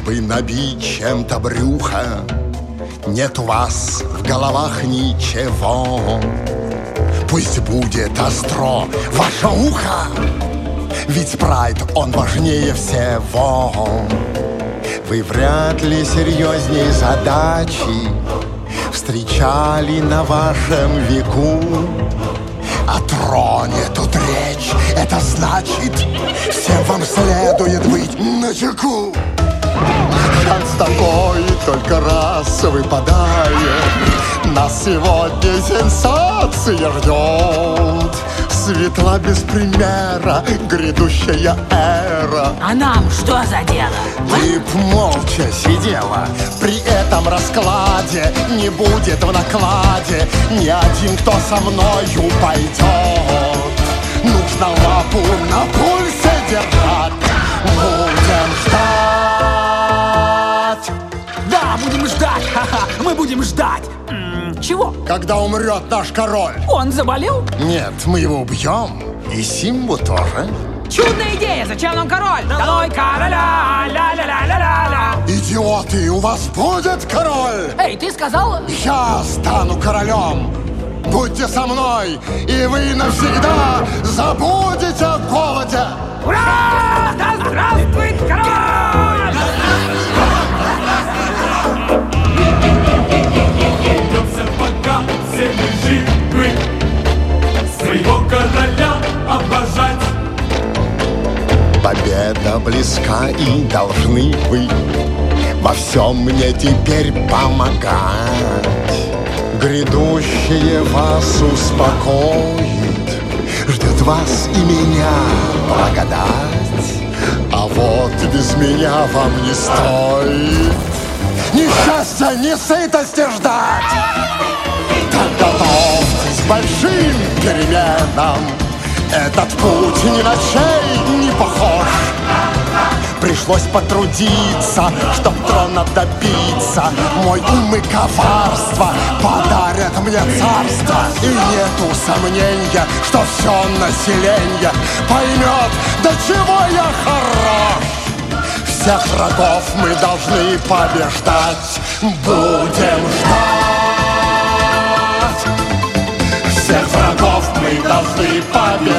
бы набить чем-то брюхо, нет у вас в головах ничего. Пусть будет остро ваше ухо, ведь спрайт, он важнее всего. Вы вряд ли серьезней задачи встречали на вашем веку. О троне тут речь, это значит, всем вам следует быть начеку. Шанс такой только раз выпадает. Нас сегодня сенсация ждет. Светла без примера грядущая эра. А нам что за дело? Ты б молча сидела. При этом раскладе не будет в накладе ни один, кто со мною пойдет. Нужно лапу на пульсе держать. Будем ждать. Да, будем ждать, ха-ха, мы будем ждать. Чего? Когда умрет наш король. Он заболел? Нет, мы его убьем. И Симбу тоже. Чудная идея, зачем нам король? Долой короля, ля-ля-ля-ля-ля-ля. Идиоты, у вас будет король. Эй, ты сказал? Я стану королем. Будьте со мной, и вы навсегда забудете о голоде. Ура! Да здравствует король! Пока все мы живы, своего короля обожать. Победа близка, и должны вы во всем мне теперь помогать. Грядущее вас успокоит, ждет вас и меня благодать. А вот без меня вам не стоит ни счастья, ни сытости ждать. Так готовьтесь к большим переменам. Этот путь ни на чей не похож. Пришлось потрудиться, чтоб трона добиться. Мой ум и коварство подарят мне царство. И нету сомнения, что все население поймет, до чего я хорош. Всех врагов мы должны побеждать. Будем ждать. Всех врагов мы должны побеждать.